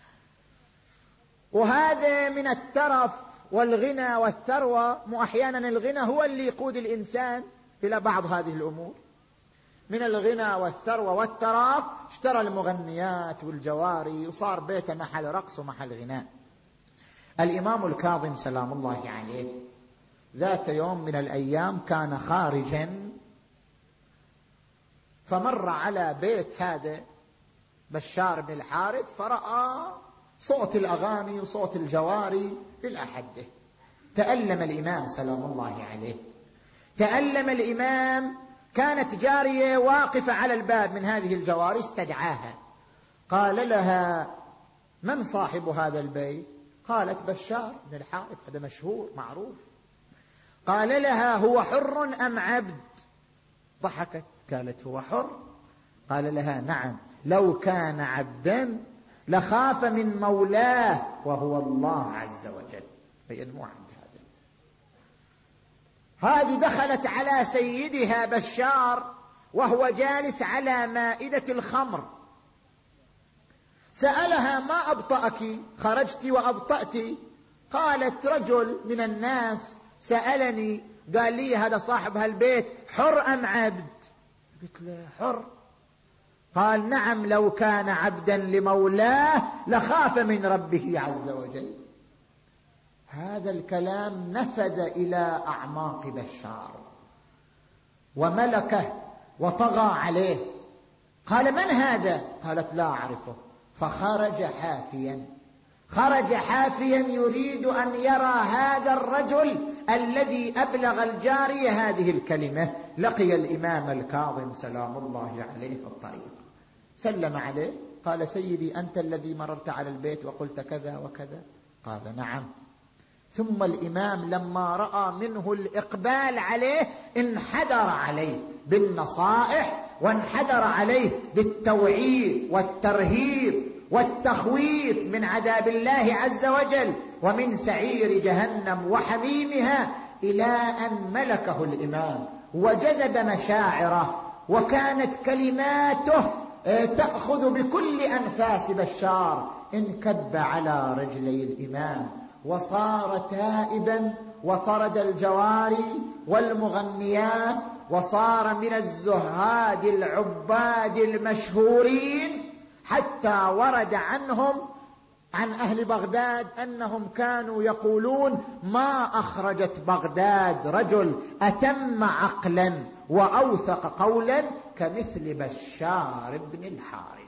وهذا من الترف والغنى والثروة. مو أحيانا الغنى هو اللي يقود الإنسان إلى بعض هذه الأمور. من الغنى والثروة والترف اشترى المغنيات والجواري وصار بيته محل رقص ومحل غناء. الإمام الكاظم سلام الله عليه ذات يوم من الأيام كان خارجا، فمر على بيت هذا بشار بن الحارث، فرأى صوت الأغاني وصوت الجواري إلى حده. تألم الإمام سلام الله عليه، تألم الإمام. كانت جارية واقفة على الباب من هذه الجواري، استدعاها، قال لها: من صاحب هذا البيت؟ قالت: بشار بن الحارث، هذا مشهور معروف. قال لها: هو حر أم عبد؟ ضحكت قالت: هو حر. قال لها: نعم، لو كان عبدا لخاف من مولاه وهو الله عز وجل. بين مو عبد هذا. هذه دخلت على سيدها بشار وهو جالس على مائدة الخمر، سألها: ما أبطأك؟ خرجت وأبطأت؟ قالت: رجل من الناس سألني قال لي هذا صاحب هالبيت حر أم عبد؟ قلت له: حر. قال: نعم، لو كان عبدا لمولاه لخاف من ربه عز وجل. هذا الكلام نفذ إلى أعماق بشار وملكه وطغى عليه. قال: من هذا؟ قالت: لا أعرفه. فخرج حافيا، خرج حافيا يريد أن يرى هذا الرجل الذي أبلغ الجارية هذه الكلمة. لقي الإمام الكاظم سلام الله عليه في الطريق، سلم عليه، قال: سيدي، أنت الذي مررت على البيت وقلت كذا وكذا؟ قال: نعم. ثم الإمام لما رأى منه الإقبال عليه انحدر عليه بالنصائح، وانحدر عليه بالتوعيد والترهيب والتخويف من عذاب الله عز وجل ومن سعير جهنم وحميمها، إلى أن ملكه الإمام وجذب مشاعره، وكانت كلماته تأخذ بكل أنفاس بشار. انكب على رجلي الإمام وصار تائبا، وطرد الجواري والمغنيات، وصار من الزهاد العباد المشهورين، حتى ورد عنهم عن أهل بغداد أنهم كانوا يقولون: ما أخرجت بغداد رجل أتم عقلا وأوثق قولا كمثل بشار بن الحارث.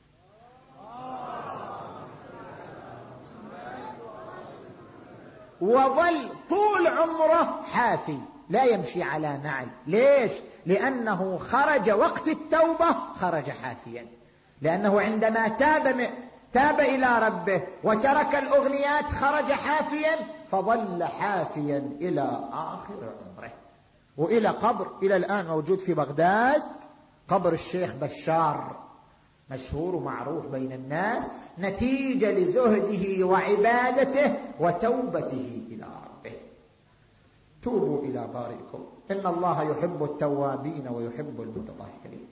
وظل طول عمره حافي لا يمشي على نعل. ليش؟ لأنه خرج وقت التوبة خرج حافيا، لأنه عندما تاب تاب إلى ربه وترك الأغنيات خرج حافيا، فظل حافيا إلى آخر عمره. وإلى قبر إلى الآن موجود في بغداد، قبر الشيخ بشار، مشهور ومعروف بين الناس، نتيجة لزهده وعبادته وتوبته إلى ربه. توبوا إلى بارئكم، إن الله يحب التوابين ويحب المتطهرين.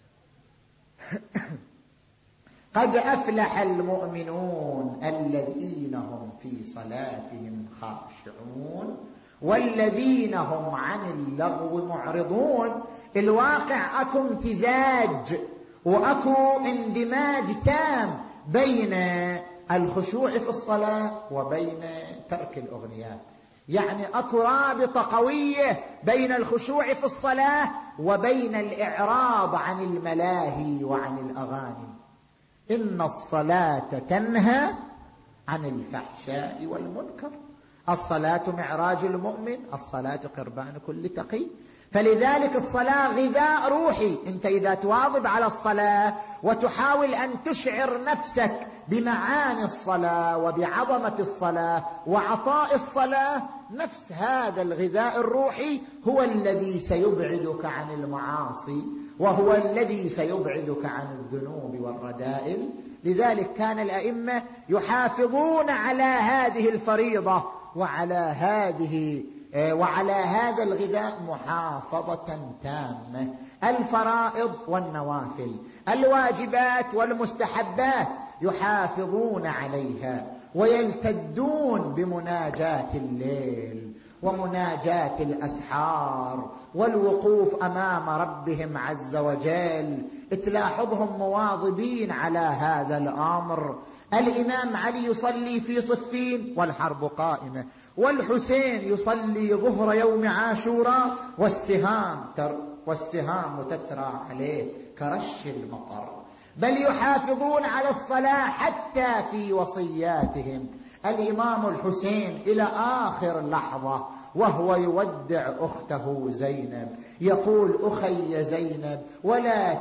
قد أفلح المؤمنون الذين هم في صلاتهم خاشعون والذين هم عن اللغو معرضون. الواقع أكو امتزاج وأكو اندماج تام بين الخشوع في الصلاة وبين ترك الأغنيات، يعني أكو رابطة قوية بين الخشوع في الصلاة وبين الإعراض عن الملاهي وعن الأغاني. إن الصلاة تنهى عن الفحشاء والمنكر. الصلاة معراج المؤمن، الصلاة قربان كل تقي. فلذلك الصلاة غذاء روحي. انت اذا تواظب على الصلاة وتحاول ان تشعر نفسك بمعاني الصلاة وبعظمة الصلاة وعطاء الصلاة، نفس هذا الغذاء الروحي هو الذي سيبعدك عن المعاصي، وهو الذي سيبعدك عن الذنوب والرذائل. لذلك كان الأئمة يحافظون على هذه الفريضة وعلى هذه وعلى هذا الغذاء محافظة تامة. الفرائض والنوافل، الواجبات والمستحبات يحافظون عليها ويلتدون بمناجاة الليل ومناجاة الأسحار والوقوف أمام ربهم عز وجل. تلاحظهم مواظبين على هذا الأمر. الإمام علي يصلي في صفين والحرب قائمة، والحسين يصلي ظهر يوم عاشوراء والسهام تر والسهام تترى عليه كرش المطر، بل يحافظون على الصلاة حتى في وصياتهم. الإمام الحسين إلى آخر لحظة وهو يودع أخته زينب يقول: أخي زينب ولا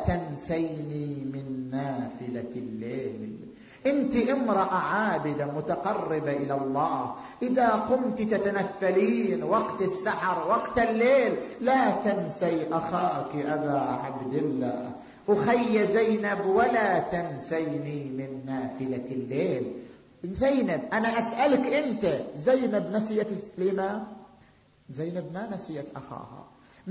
تنسيني من نافلة الليل. أنت امرأة عابدة متقربة إلى الله، إذا قمت تتنفلين وقت السحر وقت الليل لا تنسي أخاك أبا عبد الله. أخي زينب ولا تنسيني من نافلة الليل. زينب أنا أسألك أنت، زينب نسيت سليمان؟ زينب ما نسيت أخاها،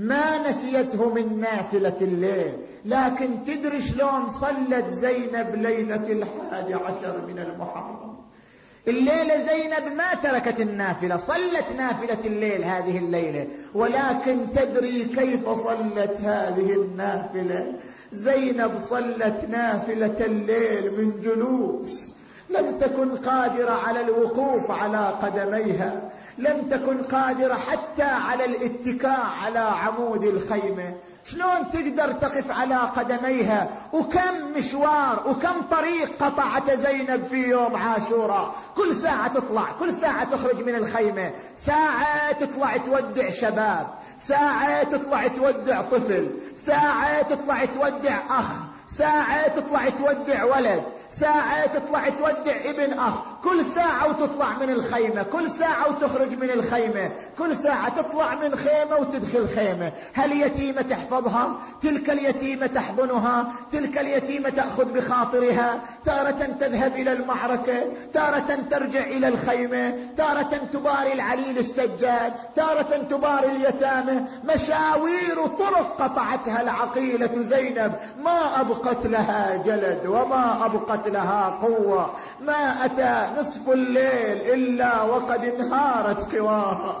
ما نسيته من نافلة الليل، لكن تدري شلون صلت زينب ليلة الحادي عشر من المحرم؟ الليلة زينب ما تركت النافلة، صلت نافلة الليل هذه الليلة، ولكن تدري كيف صلت هذه النافلة؟ زينب صلت نافلة الليل من جلوس، لم تكن قادرة على الوقوف على قدميها، لم تكن قادرة حتى على الاتكاء على عمود الخيمة. شلون تقدر تقف على قدميها؟ وكم مشوار وكم طريق قطعت زينب في يوم عاشوراء. كل ساعة تطلع، كل ساعة تخرج من الخيمة، ساعة تطلع تودع شباب، ساعة تطلع تودع طفل، ساعة تطلع تودع أخ، ساعة تطلع تودع ولد، ساعة تطلع تودع ابن أخ. كل ساعة وتطلع من الخيمة، كل ساعة وتخرج من الخيمة، كل ساعة تطلع من خيمة وتدخل خيمة. هل يتيمة تحفظها؟ تلك اليتيمة تحضنها، تلك اليتيمة تأخذ بخاطرها، تارة تذهب إلى المعركة، تارة ترجع إلى الخيمة، تارة تباري العليل السجاد، تارة تباري اليتامى. مشاوير طرق قطعتها العقيلة زينب، ما أبقت لها جلد وما أبقت لها قوة. ما أتى نصف الليل إلا وقد انهارت قواها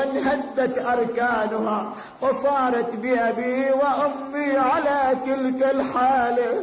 وانهدت أركانها، فصارت بأبي وأمي على تلك الحالة.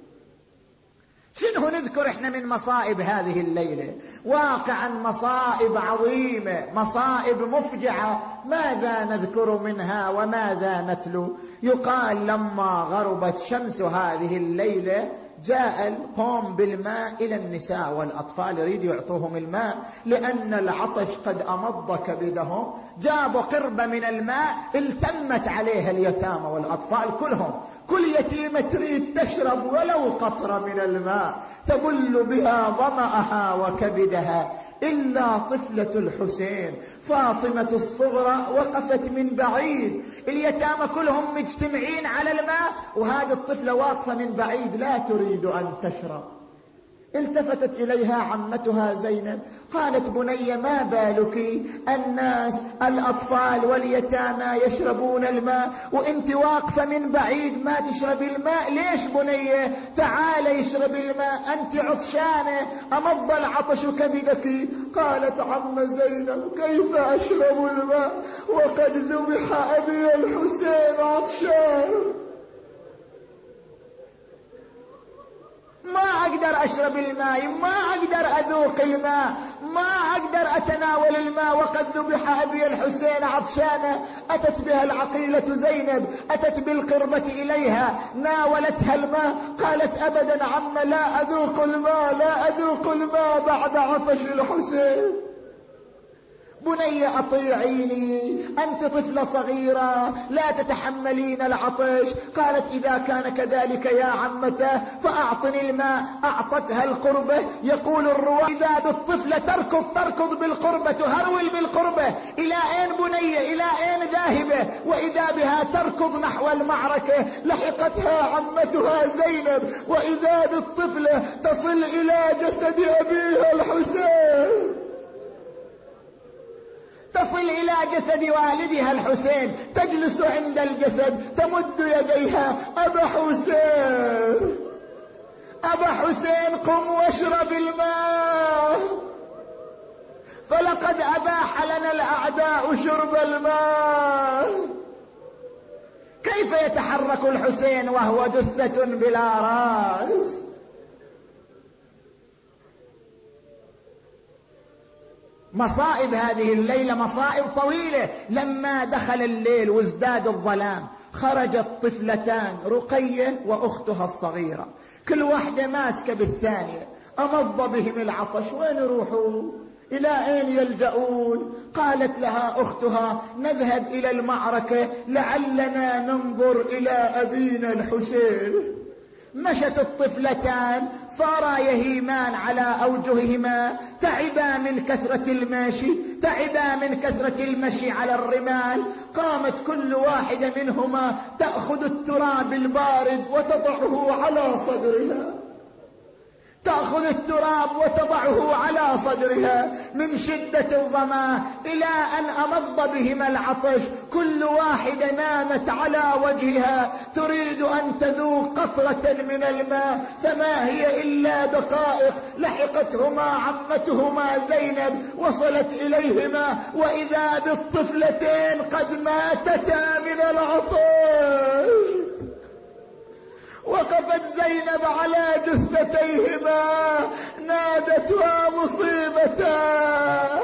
شنو نذكر احنا من مصائب هذه الليلة؟ واقعا مصائب عظيمة، مصائب مفجعة. ماذا نذكر منها وماذا نتلو؟ يقال لما غربت شمس هذه الليلة جاء القوم بالماء إلى النساء والأطفال، يريد يعطوهم الماء لأن العطش قد أمض كبدهم. جابوا قربة من الماء التمت عليها اليتامى والأطفال كلهم، كل يتيمة تريد تشرب ولو قطرة من الماء تبل بها ظمأها وكبدها، إلا طفلة الحسين فاطمة الصغرى وقفت من بعيد. اليتامى كلهم مجتمعين على الماء وهذه الطفلة واقفة من بعيد لا تريد أن تشرب. التفتت إليها عمتها زينب قالت: بني ما بالك الناس الأطفال واليتامى يشربون الماء وانت واقفة من بعيد ما تشرب الماء، ليش بني؟ تعال يشرب الماء، أنت عطشانة، أمض العطش كبدك. قالت: عم زينب كيف أشرب الماء وقد ذبح أبي الحسين عطشان؟ ما أقدر أشرب الماء، ما أقدر أذوق الماء، ما أقدر أتناول الماء وقد ذبح أبي الحسين عطشانة. أتت بها العقيلة زينب، أتت بالقربة إليها، ناولتها الماء، قالت: أبدا عم لا أذوق الماء، لا أذوق الماء بعد عطش الحسين. بني أطيعيني، أنت طفلة صغيرة لا تتحملين العطش. قالت: إذا كان كذلك يا عمته فأعطني الماء. أعطتها القربة. يقول الرواة: إذا بالطفلة تركض تركض بالقربة، تهرول بالقربة. إلى أين بني؟ إلى أين ذاهبة؟ وإذا بها تركض نحو المعركة. لحقتها عمتها زينب وإذا بالطفلة تصل إلى جسد أبيها الحسين، تصل تصل إلى جسد والدها الحسين، تجلس عند الجسد تمد يديها: أبا حسين، أبا حسين، قم واشرب الماء، فلقد أباح لنا الأعداء شرب الماء. كيف يتحرك الحسين وهو جثة بلا رأس؟ مصائب هذه الليلة، مصائب طويلة. لما دخل الليل وازداد الظلام، خرجت طفلتان، رقية وأختها الصغيرة، كل واحدة ماسكة بالثانية، أمض بهم العطش، وين يروحوا؟ إلى أين يلجؤون؟ قالت لها أختها: نذهب إلى المعركة لعلنا ننظر إلى أبينا الحسين. مشت الطفلتان، صارا يهيمان على أوجههما، تعبا من كثرة المشي، تعبا من كثرة المشي على الرمال. قامت كل واحدة منهما تأخذ التراب البارد وتضعه على صدرها، تأخذ التراب وتضعه على صدرها من شدة الظما، إلى أن أمض بهما العطش. كل واحدة نامت على وجهها تريد أن تذوق قطرة من الماء، فما هي إلا دقائق لحقتهما عمتهما زينب، وصلت إليهما وإذا بالطفلتين قد ماتتا من العطش. وقفت زينب على جثتيهما، نادتها: مصيبتان.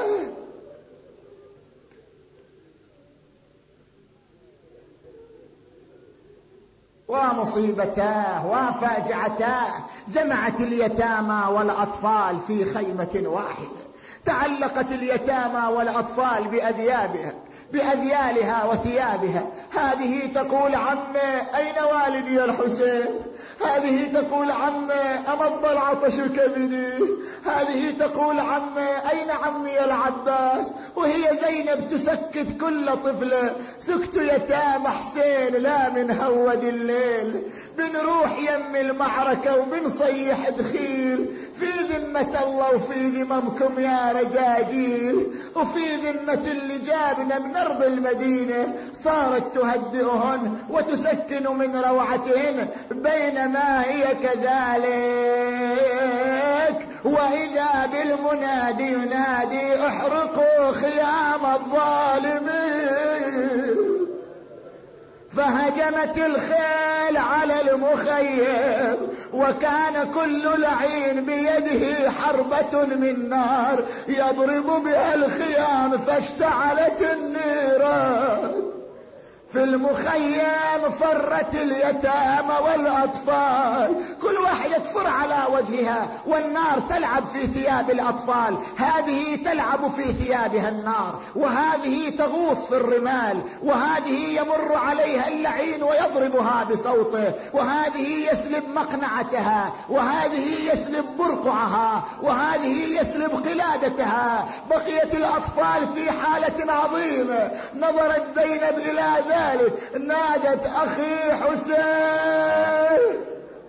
ومصيبتاه وفاجعتاه. جمعت اليتامى والأطفال في خيمة واحدة، تعلقت اليتامى والأطفال بأذيابها بأذيالها وثيابها. هذه تقول: عمي، أين والدي الحسين؟ هذه تقول: عمي، أمض العطش كبدي. هذه تقول: عمي، أين عمي العباس؟ وهي زينب تسكت كل طفلة. سكت يتامى حسين لا من هود الليل، بنروح يم المعركة وبنصيح دخيل، في ذمة الله وفي ذممكم يا رجاجيل، وفي ذمة اللي جابنا من أرض المدينة. صارت تهدئهن وتسكن من روعتهن، بينما هي كذلك وإذا بالمنادي ينادي: احرقوا خيام الظالمين. فهجمت الخيل على المخيم، وكان كل لعين بيده حربة من نار يضرب بها الخيام، فاشتعلت النيران في المخيم. فرت اليتامى والأطفال، كل واحدة تفر على وجهها، والنار تلعب في ثياب الأطفال. هذه تلعب في ثيابها النار، وهذه تغوص في الرمال، وهذه يمر عليها اللعين ويضربها بصوته، وهذه يسلب مقنعتها، وهذه يسلب برقعها، وهذه يسلب قلادتها. بقيت الأطفال في حالة عظيمة. نظرت زينب إلى ذلك، نادت: أخي حسين،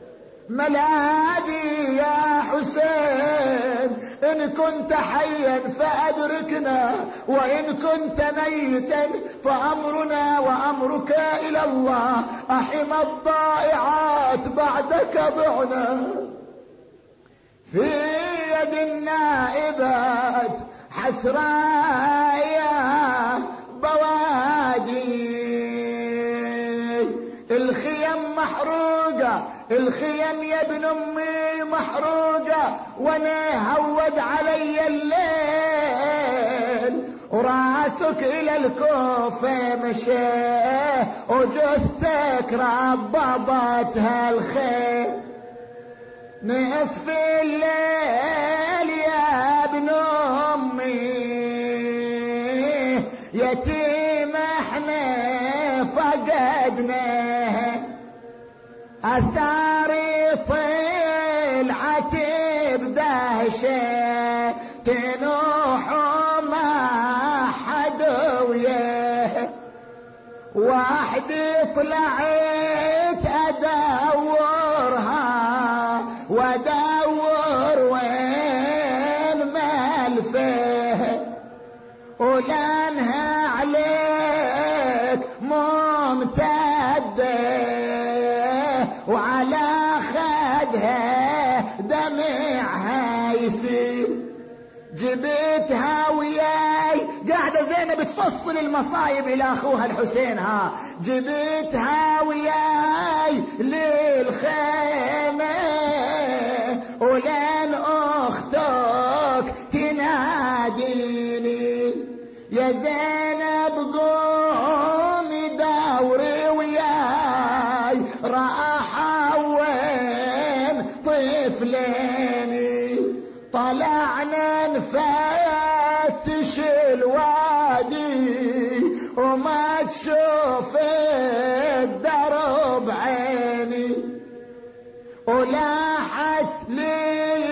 ملاذي يا حسين، إن كنت حيا فأدركنا، وإن كنت ميتا فأمرنا وأمرك إلى الله. أحم الضائعات بعدك ضعنا، في يد النائبات حسرايا بوادي. الخيم محروقة، الخيم يا ابن امي محروقة، وانا هود علي الليل، وراسك الى الكوفة مشيه، وجثتك ربضتها الخيل. نصف الليل يا ابن امي، يتيم احنا فقدناه، اثاري طلعت بدهشه، تنوح ما حد وياه. وحدي طلعت ادورها، وادور وين ملفه، ولانها دمعها يسيل. جبتها وياي قاعدة زينب تفصل المصايب إلى أخوها الحسين. ها جبتها وياي للخيمة ولين أختك تناديني يا زينب قومي دوري وياي راح وين طفليني. طلعنا نفتش الوادي وما تشوف الدرب عيني ولاحت لي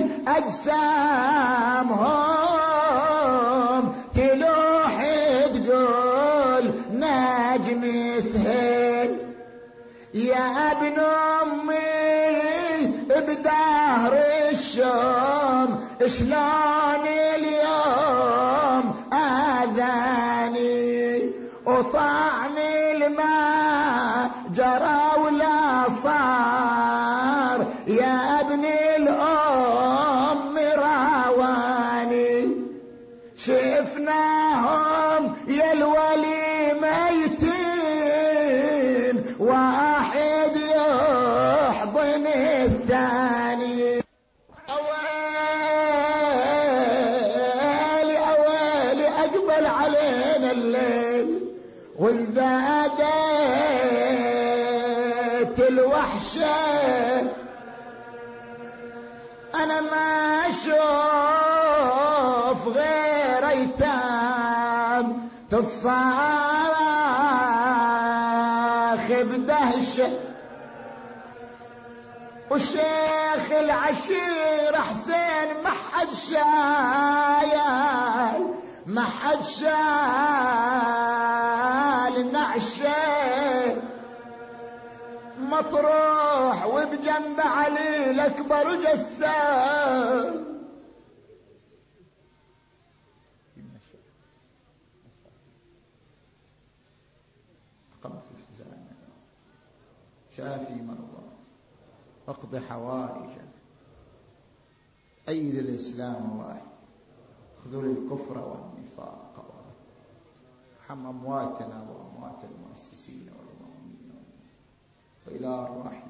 أجسامهم تلوح تقول نجم سهل يا ابن أمي بدهر الشام شلون اليوم آذاني وطعم الماء جرى ولا صار يا ابن الأم راواني. شفناهم يا الولي ميتين واحد يحضن الثاني. أوالي أوالي أقبل علينا الليل وازدادت الوحشة. أنا ما أشوف غير أيتام تتصاخ بدهشة والشيخ العشير حسين ما حد شايل ما حد شال نعشه مطروح وبجنب علي الأكبر جسام. تقبل الحزان شافي مرضى اقض حوائجا أيد الإسلام واحد خذوا الكفر والنفاق ارحم أمواتنا وأموات المؤسسين والمؤمنين وإلى الرحمة